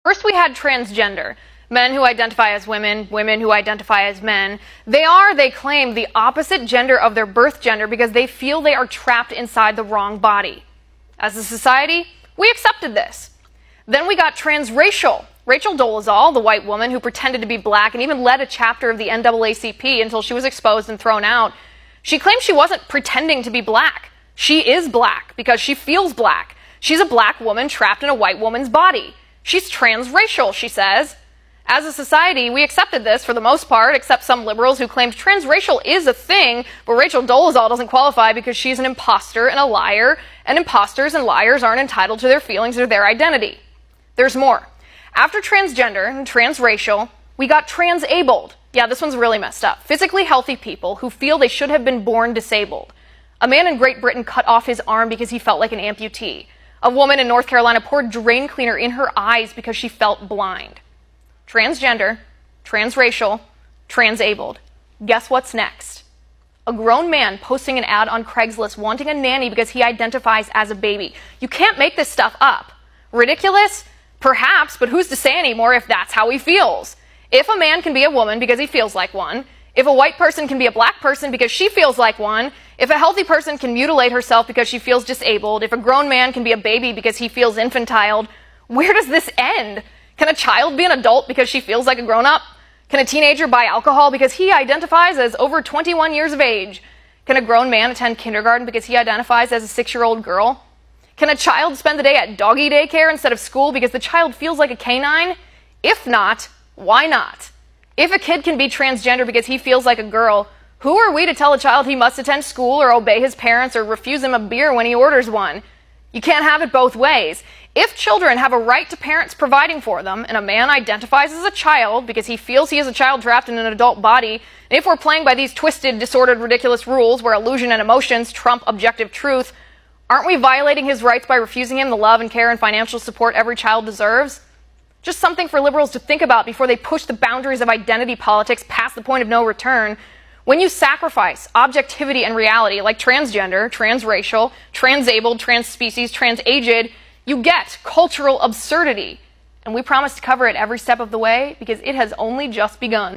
First, we had transgender. Men who identify as women, women who identify as men. They claim, the opposite gender of their birth gender because they feel they are trapped inside the wrong body. As a society, we accepted this. Then we got transracial. Rachel Dolezal, the white woman who pretended to be black and even led a chapter of the NAACP until she was exposed and thrown out, she claimed she wasn't pretending to be black. She is black because she feels black. She's a black woman trapped in a white woman's body. She's transracial, she says. As a society, we accepted this for the most part, except some liberals who claimed transracial is a thing, but Rachel Dolezal doesn't qualify because she's an imposter and a liar, and imposters and liars aren't entitled to their feelings or their identity. There's more. After transgender and transracial, we got transabled. Yeah, this one's really messed up. Physically healthy people who feel they should have been born disabled. A man in Great Britain cut off his arm because he felt like an amputee. A woman in North Carolina poured drain cleaner in her eyes because she felt blind. Transgender, transracial, transabled. Guess what's next? A grown man posting an ad on Craigslist wanting a nanny because he identifies as a baby. You can't make this stuff up. Ridiculous? Perhaps, but who's to say anymore if that's how he feels? If a man can be a woman because he feels like one, if a white person can be a black person because she feels like one, if a healthy person can mutilate herself because she feels disabled, if a grown man can be a baby because he feels infantile, where does this end? Can a child be an adult because she feels like a grown-up? Can a teenager buy alcohol because he identifies as over 21 years of age? Can a grown man attend kindergarten because he identifies as a 6-year-old girl? Can a child spend the day at doggy daycare instead of school because the child feels like a canine? If not, why not? If a kid can be transgender because he feels like a girl, who are we to tell a child he must attend school or obey his parents or refuse him a beer when he orders one? You can't have it both ways. If children have a right to parents providing for them, and a man identifies as a child because he feels he is a child trapped in an adult body, and if we're playing by these twisted, disordered, ridiculous rules where illusion and emotions trump objective truth, aren't we violating his rights by refusing him the love and care and financial support every child deserves? Just something for liberals to think about before they push the boundaries of identity politics past the point of no return. When you sacrifice objectivity and reality like transgender, transracial, transabled, transspecies, transaged, you get cultural absurdity. And we promise to cover it every step of the way because it has only just begun.